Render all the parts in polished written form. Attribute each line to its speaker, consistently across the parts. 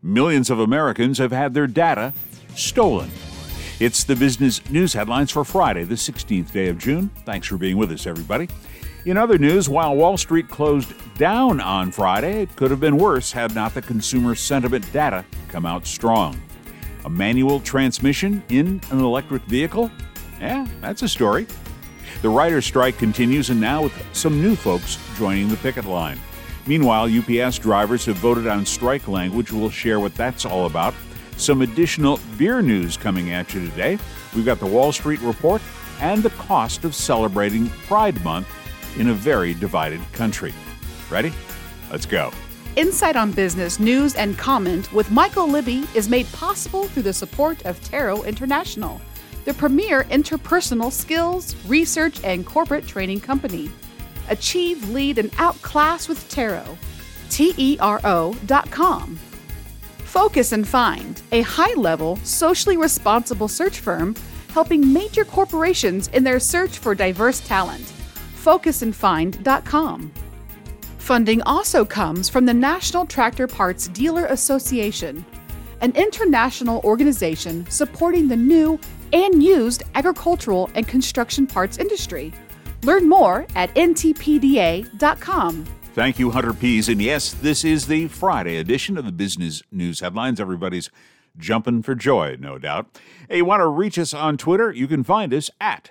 Speaker 1: Millions of Americans have had their data stolen. It's the business news headlines for Friday, the 16th day of June. Thanks for being with us, everybody. In other news, while Wall Street closed down on Friday, it could have been worse had not the consumer sentiment data come out strong. A manual transmission in an electric vehicle? Yeah, that's a story. The writer's strike continues, and now with some new folks joining the picket line. Meanwhile, UPS drivers have voted on strike language. We'll share what that's all about. Some additional beer news coming at you today. We've got the Wall Street Report and the cost of celebrating Pride Month in a very divided country. Ready? Let's go.
Speaker 2: Insight on Business News and Comment with Michael Libby is made possible through the support of Taro International, the premier interpersonal skills, research, and corporate training company. Achieve, lead, and outclass with Taro. TERO.com. Focus and Find, a high-level, socially responsible search firm helping major corporations in their search for diverse talent. FocusandFind.com. Funding also comes from the National Tractor Parts Dealer Association, an international organization supporting the new and used agricultural and construction parts industry. Learn more at ntpda.com.
Speaker 1: Thank you, Hunter Pease. And yes, this is the Friday edition of the Business News Headlines. Everybody's jumping for joy, no doubt. Hey, you want to reach us on Twitter? You can find us at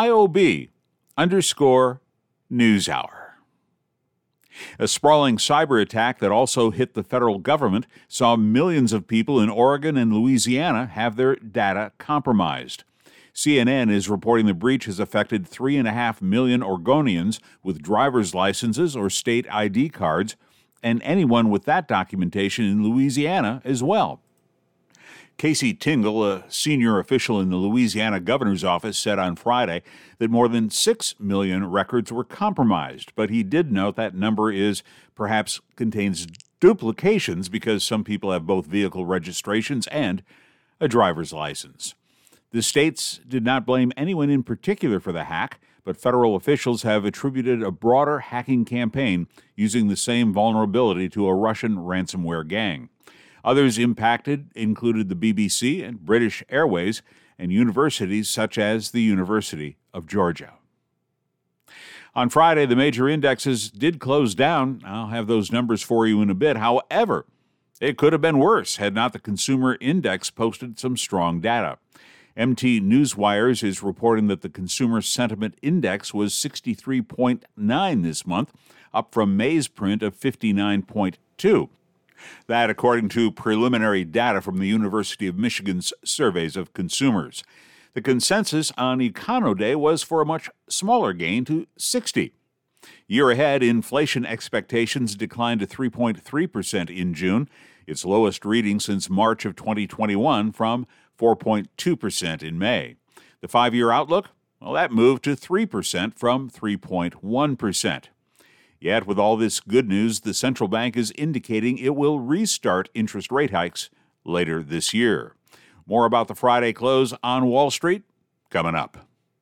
Speaker 1: IOB_NewsHour. A sprawling cyber attack that also hit the federal government saw millions of people in Oregon and Louisiana have their data compromised. CNN is reporting the breach has affected 3.5 million Oregonians with driver's licenses or state ID cards, and anyone with that documentation in Louisiana as well. Casey Tingle, a senior official in the Louisiana governor's office, said on Friday that more than 6 million records were compromised, but he did note that number perhaps contains duplications because some people have both vehicle registrations and a driver's license. The states did not blame anyone in particular for the hack, but federal officials have attributed a broader hacking campaign using the same vulnerability to a Russian ransomware gang. Others impacted included the BBC and British Airways and universities such as the University of Georgia. On Friday, the major indexes did close down. I'll have those numbers for you in a bit. However, it could have been worse had not the Consumer Index posted some strong data. MT Newswires is reporting that the Consumer Sentiment Index was 63.9 this month, up from May's print of 59.2. That, according to preliminary data from the University of Michigan's surveys of consumers. The consensus on Econoday was for a much smaller gain to 60. Year ahead, inflation expectations declined to 3.3% in June, its lowest reading since March of 2021 from 4.2% in May. The five-year outlook, that moved to 3% from 3.1%. Yet, with all this good news, the central bank is indicating it will restart interest rate hikes later this year. More about the Friday close on Wall Street coming up.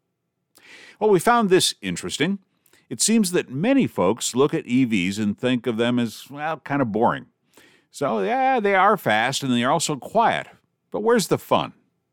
Speaker 1: Well, we found this interesting. It seems that many folks look at EVs and think of them as, kind of boring. So, yeah, they are fast and they are also quiet. But where's the fun?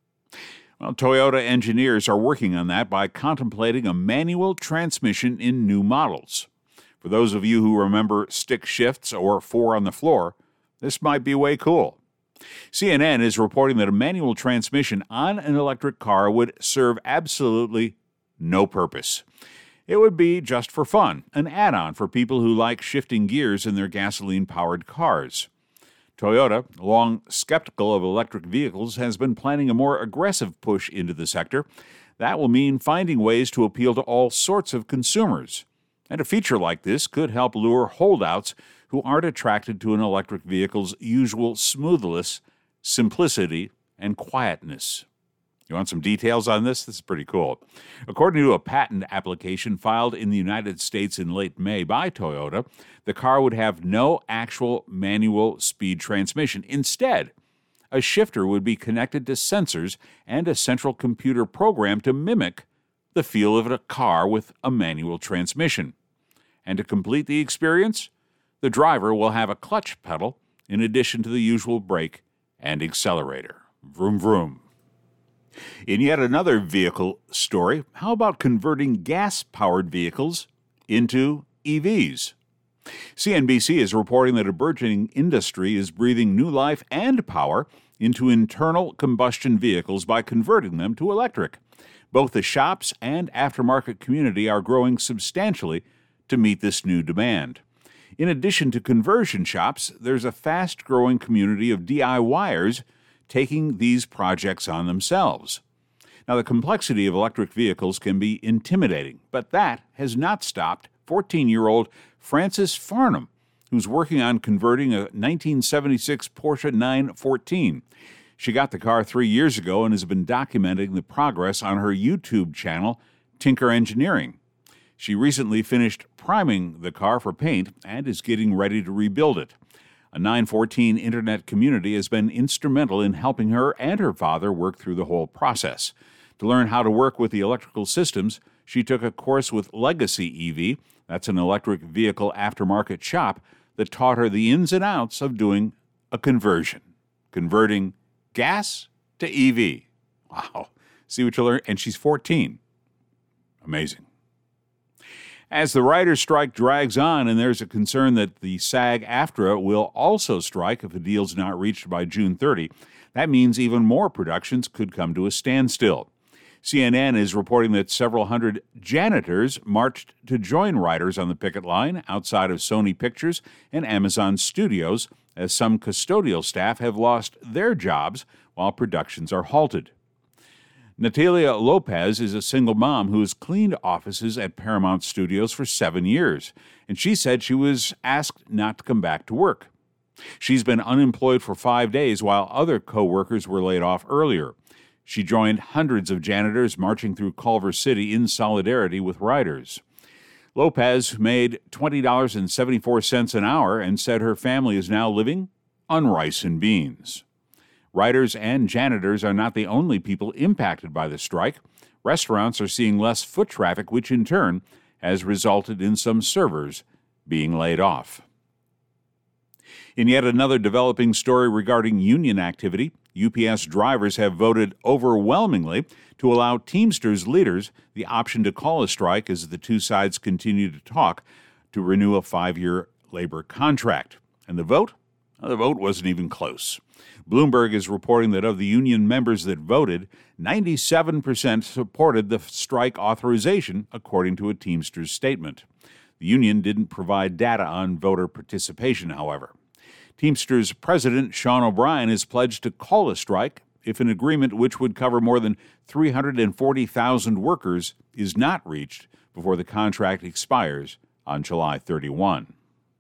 Speaker 1: Well, Toyota engineers are working on that by contemplating a manual transmission in new models. For those of you who remember stick shifts or four on the floor, this might be way cool. CNN is reporting that a manual transmission on an electric car would serve absolutely no purpose. It would be just for fun, an add-on for people who like shifting gears in their gasoline-powered cars. Toyota, long skeptical of electric vehicles, has been planning a more aggressive push into the sector. That will mean finding ways to appeal to all sorts of consumers. And a feature like this could help lure holdouts who aren't attracted to an electric vehicle's usual smoothness, simplicity, and quietness. You want some details on this? This is pretty cool. According to a patent application filed in the United States in late May by Toyota, the car would have no actual manual speed transmission. Instead, a shifter would be connected to sensors and a central computer program to mimic the feel of a car with a manual transmission. And to complete the experience, the driver will have a clutch pedal in addition to the usual brake and accelerator. Vroom, vroom. In yet another vehicle story, how about converting gas-powered vehicles into EVs? CNBC is reporting that a burgeoning industry is breathing new life and power into internal combustion vehicles by converting them to electric. Both the shops and aftermarket community are growing substantially to meet this new demand. In addition to conversion shops, there's a fast-growing community of DIYers taking these projects on themselves. Now, the complexity of electric vehicles can be intimidating, but that has not stopped 14-year-old Frances Farnham, who's working on converting a 1976 Porsche 914. She got the car 3 years ago and has been documenting the progress on her YouTube channel, Tinker Engineering. She recently finished priming the car for paint and is getting ready to rebuild it. A 914 internet community has been instrumental in helping her and her father work through the whole process. To learn how to work with the electrical systems, she took a course with Legacy EV, that's an electric vehicle aftermarket shop, that taught her the ins and outs of doing a converting gas to EV. Wow. See what you learn? And she's 14. Amazing. As the writers' strike drags on, and there's a concern that the SAG-AFTRA will also strike if a deal's not reached by June 30, that means even more productions could come to a standstill. CNN is reporting that several hundred janitors marched to join writers on the picket line outside of Sony Pictures and Amazon Studios, as some custodial staff have lost their jobs while productions are halted. Natalia Lopez is a single mom who has cleaned offices at Paramount Studios for 7 years, and she said she was asked not to come back to work. She's been unemployed for 5 days while other co-workers were laid off earlier. She joined hundreds of janitors marching through Culver City in solidarity with writers. Lopez made $20.74 an hour and said her family is now living on rice and beans. Writers and janitors are not the only people impacted by the strike. Restaurants are seeing less foot traffic, which in turn has resulted in some servers being laid off. In yet another developing story regarding union activity, UPS drivers have voted overwhelmingly to allow Teamsters leaders the option to call a strike as the two sides continue to talk to renew a 5-year labor contract. And the vote? The vote wasn't even close. Bloomberg is reporting that of the union members that voted, 97% supported the strike authorization, according to a Teamsters statement. The union didn't provide data on voter participation, however. Teamsters President Sean O'Brien has pledged to call a strike if an agreement which would cover more than 340,000 workers is not reached before the contract expires on July 31.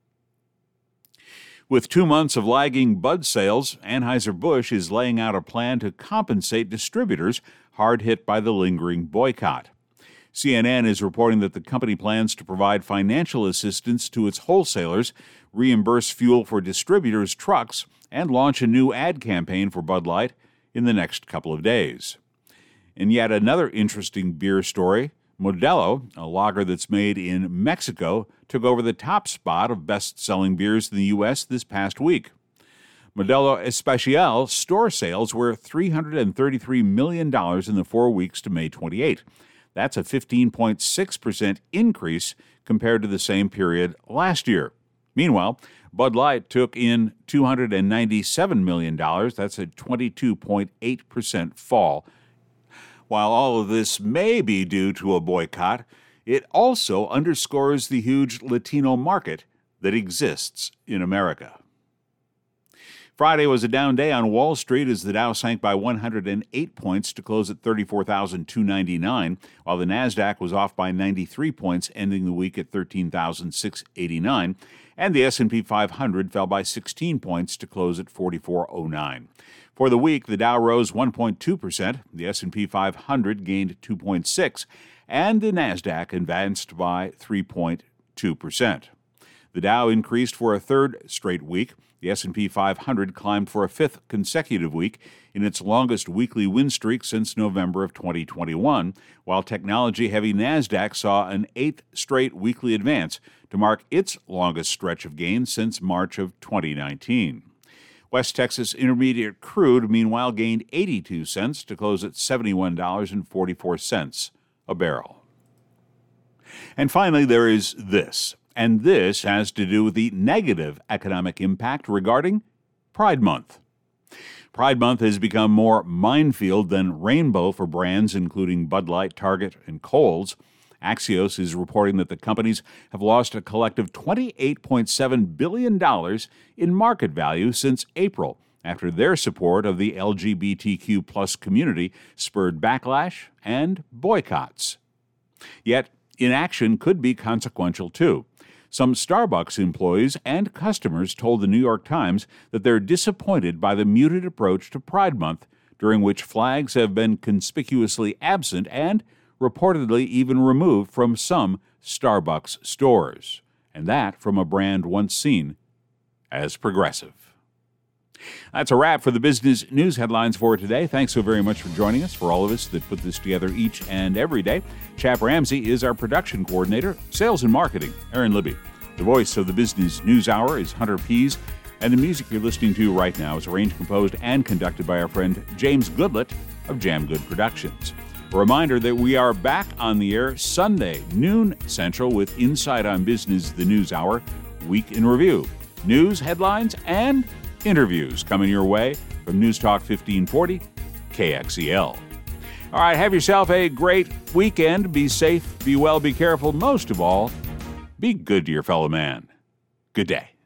Speaker 1: With 2 months of lagging Bud sales, Anheuser-Busch is laying out a plan to compensate distributors hard hit by the lingering boycott. CNN is reporting that the company plans to provide financial assistance to its wholesalers, reimburse fuel for distributors' trucks, and launch a new ad campaign for Bud Light in the next couple of days. In yet another interesting beer story, Modelo, a lager that's made in Mexico, took over the top spot of best-selling beers in the U.S. this past week. Modelo Especial store sales were $333 million in the 4 weeks to May 28. That's a 15.6% increase compared to the same period last year. Meanwhile, Bud Light took in $297 million. That's a 22.8% fall. While all of this may be due to a boycott, it also underscores the huge Latino market that exists in America. Friday was a down day on Wall Street as the Dow sank by 108 points to close at 34,299, while the Nasdaq was off by 93 points, ending the week at 13,689, and the S&P 500 fell by 16 points to close at 4409. For the week, the Dow rose 1.2%, the S&P 500 gained 2.6%, and the Nasdaq advanced by 3.2%. The Dow increased for a third straight week. The S&P 500 climbed for a fifth consecutive week in its longest weekly win streak since November of 2021, while technology-heavy Nasdaq saw an eighth straight weekly advance to mark its longest stretch of gains since March of 2019. West Texas Intermediate crude, meanwhile, gained 82 cents to close at $71.44 a barrel. And finally, there is this, and this has to do with the negative economic impact regarding Pride Month. Pride Month has become more minefield than rainbow for brands including Bud Light, Target, and Kohl's. Axios is reporting that the companies have lost a collective $28.7 billion in market value since April, after their support of the LGBTQ plus community spurred backlash and boycotts. Yet, inaction could be consequential too. Some Starbucks employees and customers told the New York Times that they're disappointed by the muted approach to Pride Month, during which flags have been conspicuously absent and reportedly even removed from some Starbucks stores, and that from a brand once seen as progressive. That's a wrap for the business news headlines for today. Thanks so very much for joining us. For all of us that put this together each and every day, Chap Ramsey is our production coordinator, sales and marketing, Aaron Libby. The voice of the Business News Hour is Hunter Pease, and the music you're listening to right now is arranged, composed, and conducted by our friend James Goodlett of Jam Good Productions. A reminder that we are back on the air Sunday, noon Central, with Inside on Business, the News Hour, Week in Review. News, headlines, and interviews coming your way from News Talk 1540, KXEL. All right, have yourself a great weekend. Be safe, be well, be careful. Most of all, be good to your fellow man. Good day.